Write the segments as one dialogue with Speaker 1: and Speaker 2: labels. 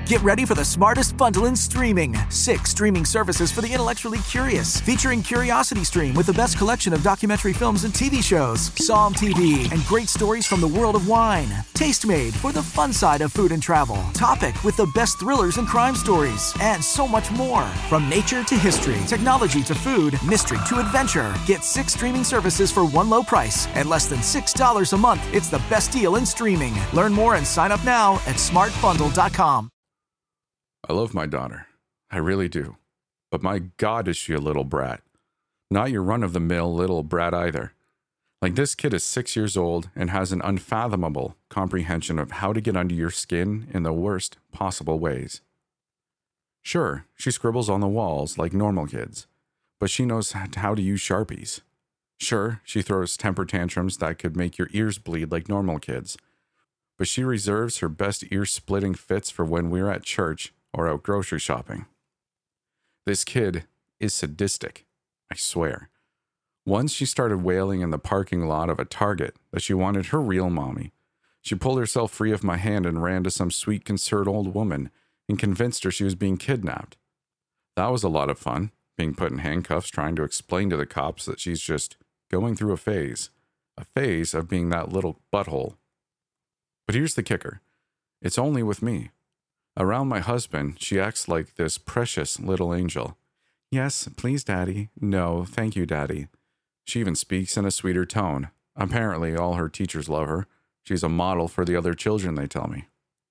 Speaker 1: Get ready for the smartest bundle in streaming. 6 streaming services for the intellectually curious, featuring Curiosity Stream with the best collection of documentary films and TV shows, Psalm TV, and great stories from the world of wine, Tastemade for the fun side of food and travel, Topic with the best thrillers and crime stories, and so much more. From nature to history, technology to food, mystery to adventure. Get 6 streaming services for one low price at less than $6 a month. It's the best deal in streaming. Learn more and sign up now at smartbundle.com.
Speaker 2: I love my daughter. I really do. But my God, is she a little brat. Not your run-of-the-mill little brat either. Like, this kid is 6 years old and has an unfathomable comprehension of how to get under your skin in the worst possible ways. Sure, she scribbles on the walls like normal kids, but she knows how to use Sharpies. Sure, she throws temper tantrums that could make your ears bleed like normal kids, but she reserves her best ear-splitting fits for when we're at church or out grocery shopping. This kid is sadistic, I swear. Once she started wailing in the parking lot of a Target that she wanted her real mommy. She pulled herself free of my hand and ran to some sweet, concerned old woman and convinced her she was being kidnapped. That was a lot of fun, being put in handcuffs, trying to explain to the cops that she's just going through a phase of being that little butthole. But here's the kicker. It's only with me. Around my husband, she acts like this precious little angel. Yes, please, Daddy. No, thank you, Daddy. She even speaks in a sweeter tone. Apparently, all her teachers love her. She's a model for the other children, they tell me.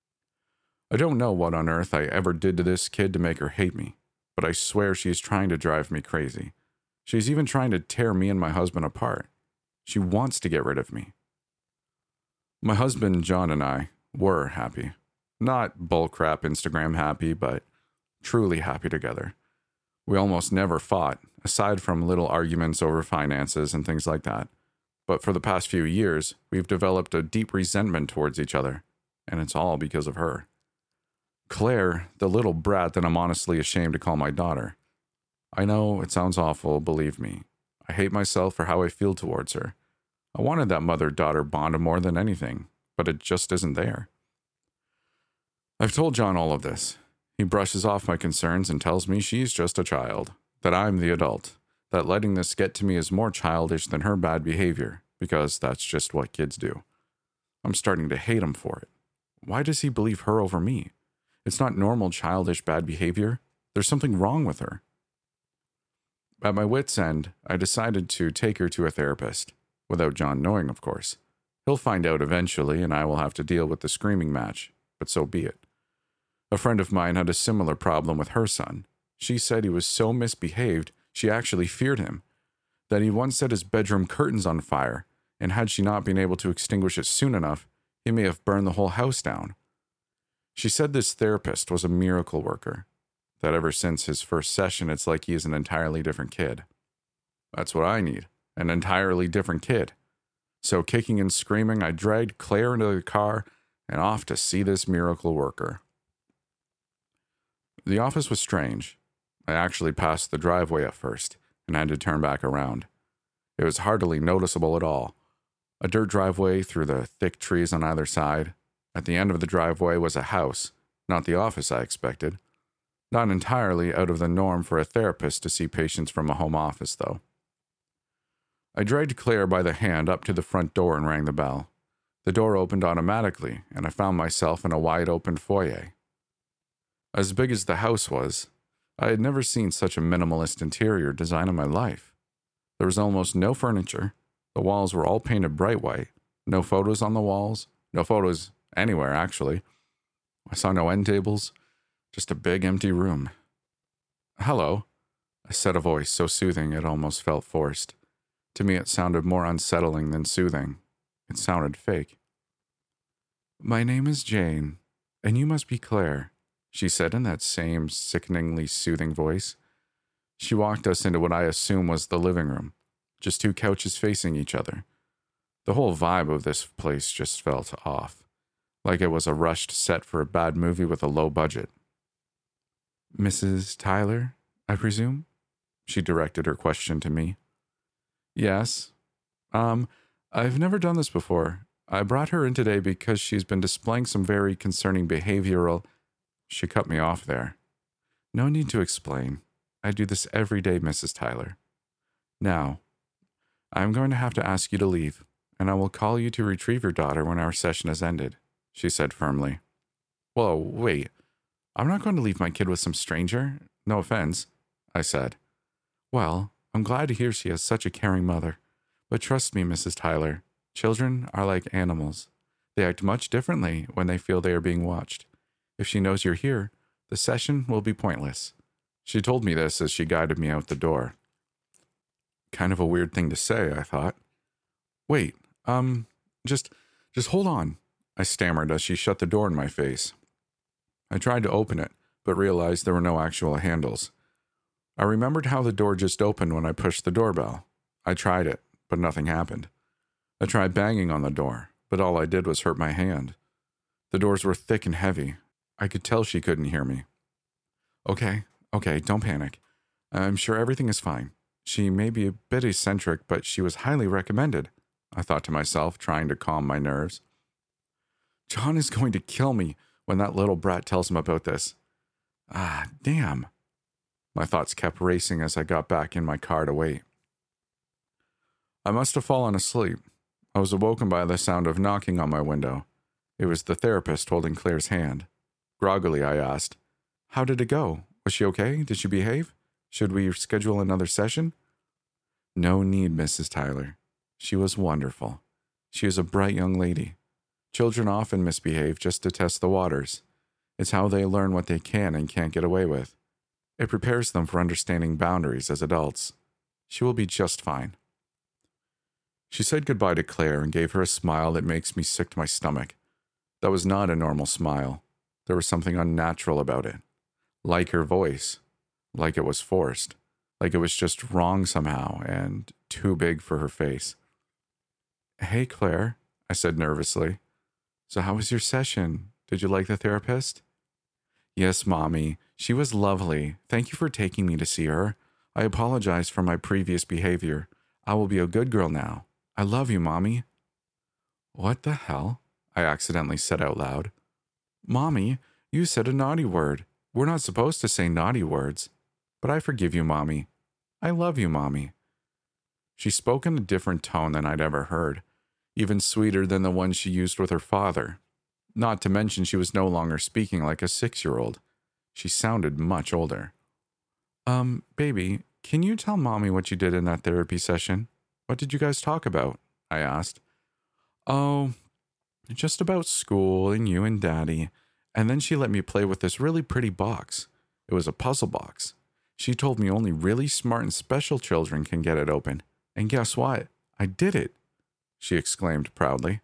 Speaker 2: I don't know what on earth I ever did to this kid to make her hate me, but I swear she's trying to drive me crazy. She's even trying to tear me and my husband apart. She wants to get rid of me. My husband, John, and I were happy. Not bullcrap Instagram happy, but truly happy together. We almost never fought, aside from little arguments over finances and things like that. But for the past few years, we've developed a deep resentment towards each other, and it's all because of her. Claire, the little brat that I'm honestly ashamed to call my daughter. I know it sounds awful, believe me. I hate myself for how I feel towards her. I wanted that mother-daughter bond more than anything, but it just isn't there. I've told John all of this. He brushes off my concerns and tells me she's just a child, that I'm the adult, that letting this get to me is more childish than her bad behavior, because that's just what kids do. I'm starting to hate him for it. Why does he believe her over me? It's not normal childish bad behavior. There's something wrong with her. At my wit's end, I decided to take her to a therapist, without John knowing, of course. He'll find out eventually, and I will have to deal with the screaming match, but so be it. A friend of mine had a similar problem with her son. She said he was so misbehaved, she actually feared him, that he once set his bedroom curtains on fire, and had she not been able to extinguish it soon enough, he may have burned the whole house down. She said this therapist was a miracle worker, that ever since his first session, it's like he is an entirely different kid. That's what I need, an entirely different kid. So kicking and screaming, I dragged Claire into the car and off to see this miracle worker. The office was strange. I actually passed the driveway at first and had to turn back around. It was hardly noticeable at all. A dirt driveway through the thick trees on either side. At the end of the driveway was a house, not the office I expected. Not entirely out of the norm for a therapist to see patients from a home office, though. I dragged Claire by the hand up to the front door and rang the bell. The door opened automatically, and I found myself in a wide-open foyer. As big as the house was, I had never seen such a minimalist interior design in my life. There was almost no furniture. The walls were all painted bright white. No photos on the walls. No photos anywhere, actually. I saw no end tables. Just a big empty room. "Hello," I said, a voice so soothing it almost felt forced. To me it sounded more unsettling than soothing. It sounded fake. "My name is Jane, and you must be Claire," she said in that same sickeningly soothing voice. She walked us into what I assume was the living room, just 2 couches facing each other. The whole vibe of this place just felt off, like it was a rushed set for a bad movie with a low budget. "Mrs. Tyler, I presume?" She directed her question to me. "Yes. I've never done this before. I brought her in today because she's been displaying some very concerning behavioral..." She cut me off there. No need to explain. I do this every day, Mrs. Tyler. Now, I'm going to have to ask you to leave, and I will call you to retrieve your daughter when our session has ended, she said firmly. Whoa, wait. I'm not going to leave my kid with some stranger. No offense, I said. Well, I'm glad to hear she has such a caring mother. But trust me, Mrs. Tyler, children are like animals. They act much differently when they feel they are being watched. If she knows you're here, the session will be pointless. She told me this as she guided me out the door. Kind of a weird thing to say, I thought. Wait, just hold on, I stammered as she shut the door in my face. I tried to open it, but realized there were no actual handles. I remembered how the door just opened when I pushed the doorbell. I tried it, but nothing happened. I tried banging on the door, but all I did was hurt my hand. The doors were thick and heavy. I could tell she couldn't hear me. Okay, don't panic. I'm sure everything is fine. She may be a bit eccentric, but she was highly recommended, I thought to myself, trying to calm my nerves. John is going to kill me when that little brat tells him about this. Ah, damn. My thoughts kept racing as I got back in my car to wait. I must have fallen asleep. I was awoken by the sound of knocking on my window. It was the therapist holding Claire's hand. Groggily, I asked, "How did it go? Was she okay? Did she behave? Should we schedule another session?" No need, Mrs. Tyler. She was wonderful. She is a bright young lady. Children often misbehave just to test the waters. It's how they learn what they can and can't get away with. It prepares them for understanding boundaries as adults. She will be just fine. She said goodbye to Claire and gave her a smile that makes me sick to my stomach. That was not a normal smile. There was something unnatural about it. Like her voice. Like it was forced. Like it was just wrong somehow and too big for her face. Hey, Claire, I said nervously. So how was your session? Did you like the therapist? Yes, Mommy. She was lovely. Thank you for taking me to see her. I apologize for my previous behavior. I will be a good girl now. I love you, Mommy. What the hell? I accidentally said out loud. Mommy, you said a naughty word. We're not supposed to say naughty words. But I forgive you, Mommy. I love you, Mommy. She spoke in a different tone than I'd ever heard, even sweeter than the one she used with her father. Not to mention she was no longer speaking like a 6-year-old. She sounded much older. Baby, can you tell Mommy what you did in that therapy session? What did you guys talk about? I asked. Oh, just about school and you and Daddy. And then she let me play with this really pretty box. It was a puzzle box. She told me only really smart and special children can get it open. And guess what? I did it, she exclaimed proudly.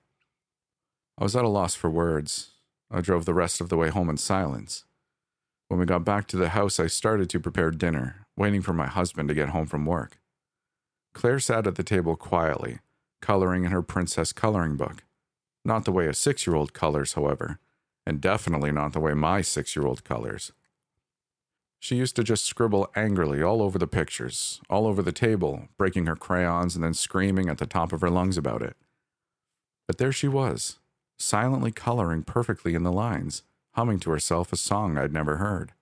Speaker 2: I was at a loss for words. I drove the rest of the way home in silence. When we got back to the house, I started to prepare dinner, waiting for my husband to get home from work. Claire sat at the table quietly, coloring in her princess coloring book. Not the way a 6-year-old colors, however, and definitely not the way my 6-year-old colors. She used to just scribble angrily all over the pictures, all over the table, breaking her crayons and then screaming at the top of her lungs about it. But there she was, silently coloring perfectly in the lines, humming to herself a song I'd never heard.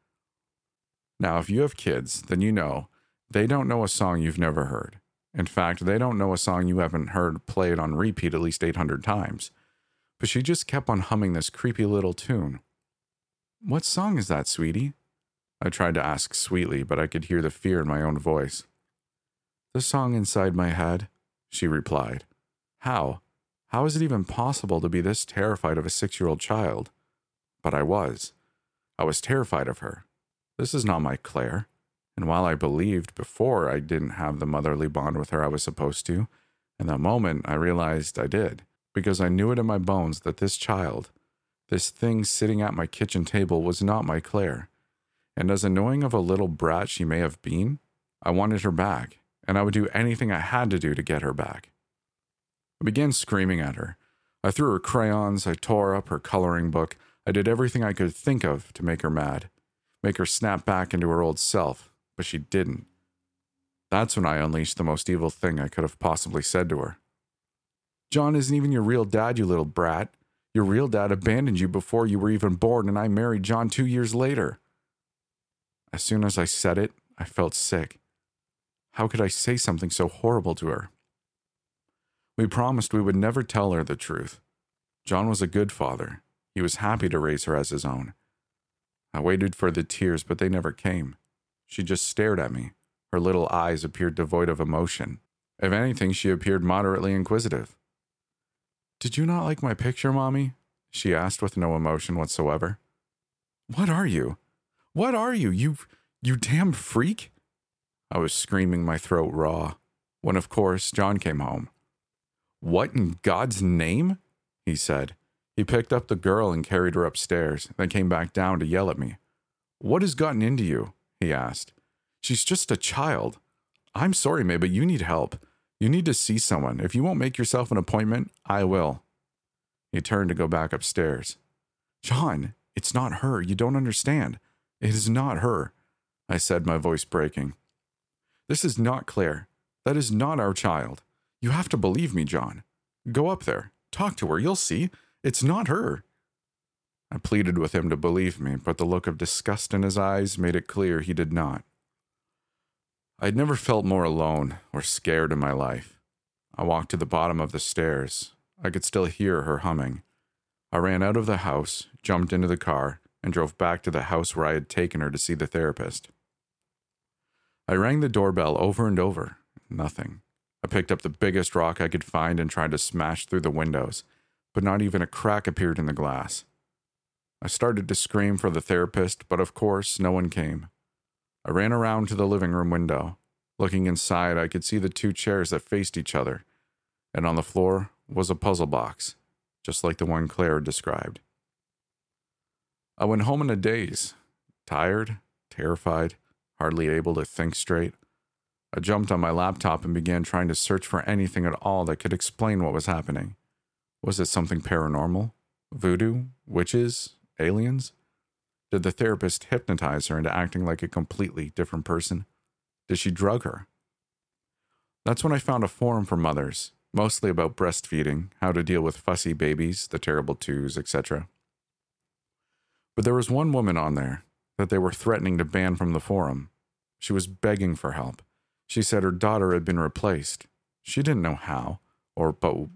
Speaker 2: Now, if you have kids, then you know they don't know a song you've never heard. In fact, they don't know a song you haven't heard played on repeat at least 800 times. But she just kept on humming this creepy little tune. What song is that, sweetie? I tried to ask sweetly, but I could hear the fear in my own voice. The song inside my head, she replied. How? How is it even possible to be this terrified of a 6-year-old child? But I was. I was terrified of her. This is not my Claire. And while I believed before I didn't have the motherly bond with her I was supposed to, in that moment I realized I did, because I knew it in my bones that this child, this thing sitting at my kitchen table, was not my Claire. And as annoying of a little brat she may have been, I wanted her back, and I would do anything I had to do to get her back. I began screaming at her. I threw her crayons, I tore up her coloring book, I did everything I could think of to make her mad, make her snap back into her old self. But she didn't. That's when I unleashed the most evil thing I could have possibly said to her. John isn't even your real dad, you little brat. Your real dad abandoned you before you were even born, and I married John 2 years later." As soon as I said it, I felt sick. How could I say something so horrible to her? We promised we would never tell her the truth. John was a good father. He was happy to raise her as his own. I waited for the tears, but they never came. She just stared at me. Her little eyes appeared devoid of emotion. If anything, she appeared moderately inquisitive. "Did you not like my picture, Mommy?" she asked with no emotion whatsoever. "What are you? What are you? You damn freak?" I was screaming, my throat raw, when of course John came home. "What in God's name?" he said. He picked up the girl and carried her upstairs, then came back down to yell at me. "What has gotten into you?" he asked. "She's just a child. I'm sorry, May, but you need help. You need to see someone. If you won't make yourself an appointment, I will." He turned to go back upstairs. "John, it's not her. You don't understand. It is not her," I said, my voice breaking. "This is not Claire. That is not our child. You have to believe me, John. Go up there. Talk to her. You'll see. It's not her." I pleaded with him to believe me, but the look of disgust in his eyes made it clear he did not. I'd never felt more alone or scared in my life. I walked to the bottom of the stairs. I could still hear her humming. I ran out of the house, jumped into the car, and drove back to the house where I had taken her to see the therapist. I rang the doorbell over and over. Nothing. I picked up the biggest rock I could find and tried to smash through the windows, but not even a crack appeared in the glass. I started to scream for the therapist, but of course, no one came. I ran around to the living room window. Looking inside, I could see the two chairs that faced each other, and on the floor was a puzzle box, just like the one Claire described. I went home in a daze, tired, terrified, hardly able to think straight. I jumped on my laptop and began trying to search for anything at all that could explain what was happening. Was it something paranormal? Voodoo? Witches? Aliens? Did the therapist hypnotize her into acting like a completely different person? Did she drug her? That's when I found a forum for mothers, mostly about breastfeeding, how to deal with fussy babies, the terrible twos, etc. But there was one woman on there that they were threatening to ban from the forum. She was begging for help. She said her daughter had been replaced. She didn't know how, or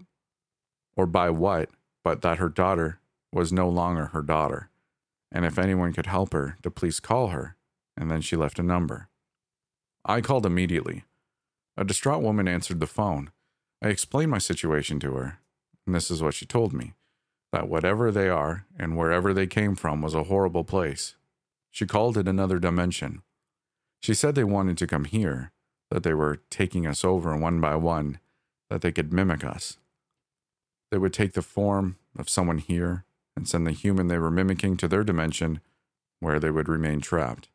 Speaker 2: by what, but that her daughter was no longer her daughter, and if anyone could help her, to please call her, and then she left a number. I called immediately. A distraught woman answered the phone. I explained my situation to her, and this is what she told me, that whatever they are and wherever they came from was a horrible place. She called it another dimension. She said they wanted to come here, that they were taking us over one by one, that they could mimic us. They would take the form of someone here and send the human they were mimicking to their dimension, where they would remain trapped.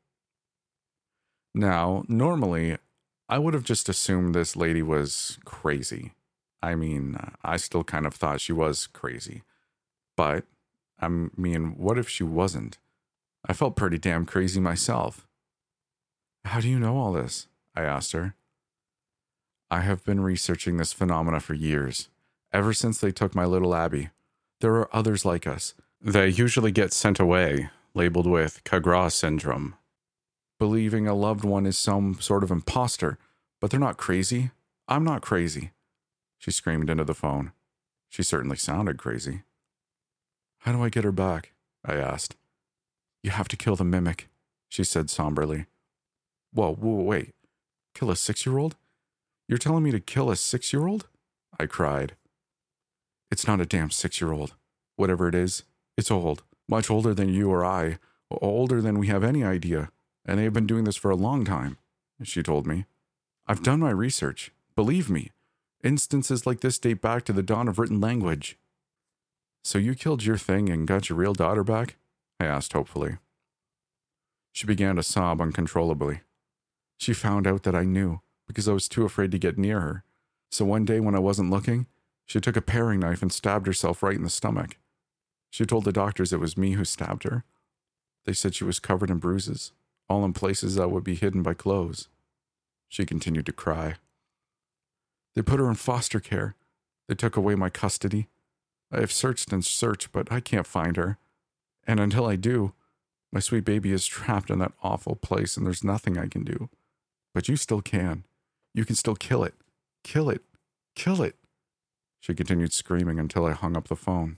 Speaker 2: Now, normally, I would have just assumed this lady was crazy. I mean, I still kind of thought she was crazy. But, what if she wasn't? I felt pretty damn crazy myself. "How do you know all this?" I asked her. "I have been researching this phenomena for years, ever since they took my little Abby. There are others like us. They usually get sent away, labeled with Kagras syndrome, believing a loved one is some sort of imposter, but they're not crazy. I'm not crazy." She screamed into the phone. She certainly sounded crazy. "How do I get her back?" I asked. "You have to kill the mimic," she said somberly. Whoa, wait. Kill a 6-year-old? You're telling me to kill a 6-year-old? I cried. "It's not a damn 6-year-old. Whatever it is, it's old. Much older than you or I. Older than we have any idea. And they have been doing this for a long time," she told me. "I've done my research. Believe me. Instances like this date back to the dawn of written language." "So you killed your thing and got your real daughter back?" I asked hopefully. She began to sob uncontrollably. "She found out that I knew, because I was too afraid to get near her. So one day when I wasn't looking, she took a paring knife and stabbed herself right in the stomach. She told the doctors it was me who stabbed her. They said she was covered in bruises, all in places that would be hidden by clothes." She continued to cry. "They put her in foster care. They took away my custody. I have searched and searched, but I can't find her. And until I do, my sweet baby is trapped in that awful place and there's nothing I can do. But you still can. You can still kill it. Kill it. Kill it. She continued screaming until I hung up the phone.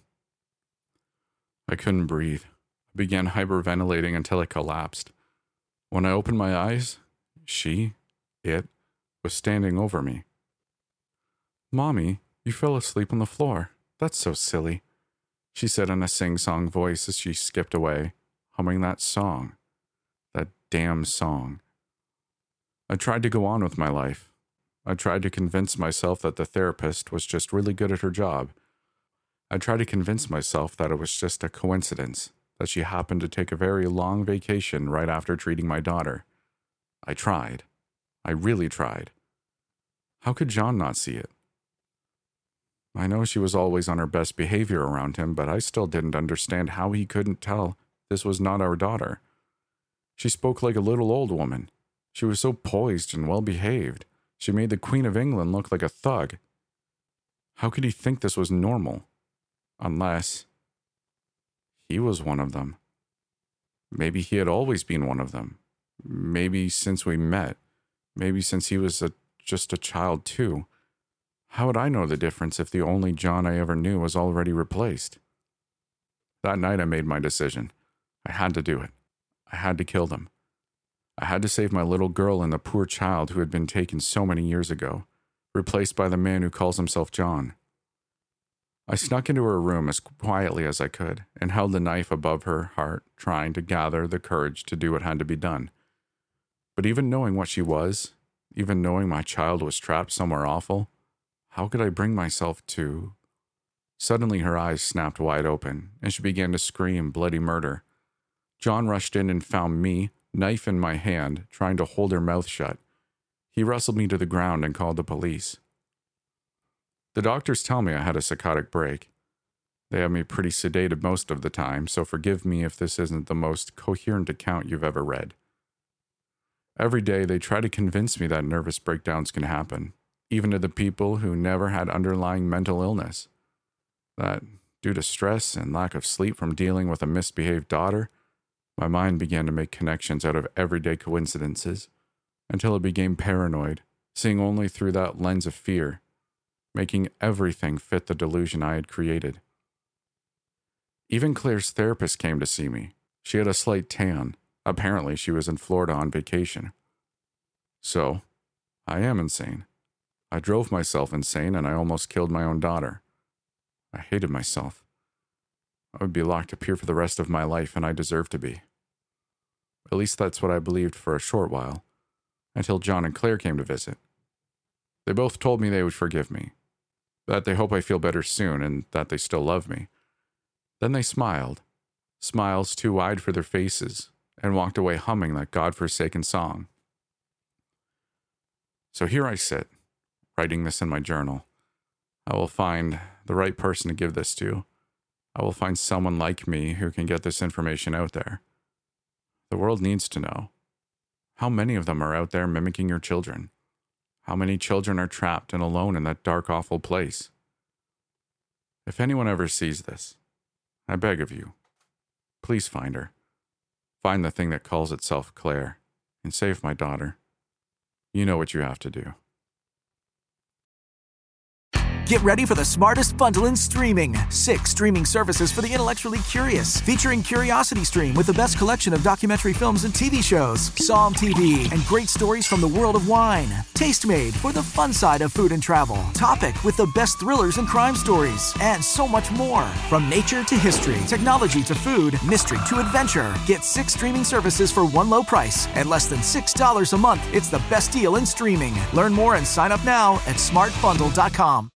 Speaker 2: I couldn't breathe. I began hyperventilating until I collapsed. When I opened my eyes, it, was standing over me. "Mommy, you fell asleep on the floor. That's so silly," she said in a sing-song voice as she skipped away, humming that song. That damn song. I tried to go on with my life. I tried to convince myself that the therapist was just really good at her job. I tried to convince myself that it was just a coincidence, that she happened to take a very long vacation right after treating my daughter. I tried. I really tried. How could John not see it? I know she was always on her best behavior around him, but I still didn't understand how he couldn't tell this was not our daughter. She spoke like a little old woman. She was so poised and well-behaved. She made the Queen of England look like a thug. How could he think this was normal? Unless he was one of them. Maybe he had always been one of them. Maybe since we met. Maybe since he was just a child too. How would I know the difference if the only John I ever knew was already replaced? That night I made my decision. I had to do it. I had to kill them. I had to save my little girl and the poor child who had been taken so many years ago, replaced by the man who calls himself John. I snuck into her room as quietly as I could and held the knife above her heart, trying to gather the courage to do what had to be done. But even knowing what she was, even knowing my child was trapped somewhere awful, how could I bring myself to... Suddenly her eyes snapped wide open, and she began to scream bloody murder. John rushed in and found me, knife in my hand, trying to hold her mouth shut. He wrestled me to the ground and called the police. The doctors tell me I had a psychotic break. They have me pretty sedated most of the time, so forgive me if this isn't the most coherent account you've ever read. Every day they try to convince me that nervous breakdowns can happen, even to the people who never had underlying mental illness. That, due to stress and lack of sleep from dealing with a misbehaved daughter, my mind began to make connections out of everyday coincidences, until it became paranoid, seeing only through that lens of fear, making everything fit the delusion I had created. Even Claire's therapist came to see me. She had a slight tan. Apparently, she was in Florida on vacation. So, I am insane. I drove myself insane and I almost killed my own daughter. I hated myself. I would be locked up here for the rest of my life, and I deserve to be. At least that's what I believed for a short while, until John and Claire came to visit. They both told me they would forgive me, that they hope I feel better soon, and that they still love me. Then they smiled, smiles too wide for their faces, and walked away humming that godforsaken song. So here I sit, writing this in my journal. I will find the right person to give this to. I will find someone like me who can get this information out there. The world needs to know. How many of them are out there mimicking your children? How many children are trapped and alone in that dark, awful place? If anyone ever sees this, I beg of you, please find her. Find the thing that calls itself Claire, and save my daughter. You know what you have to do.
Speaker 1: Get ready for the smartest bundle in streaming. 6 streaming services for the intellectually curious. Featuring CuriosityStream with the best collection of documentary films and TV shows. Psalm TV and great stories from the world of wine. Tastemade for the fun side of food and travel. Topic with the best thrillers and crime stories. And so much more. From nature to history, technology to food, mystery to adventure. Get 6 streaming services for one low price. At less than $6 a month, it's the best deal in streaming. Learn more and sign up now at smartbundle.com.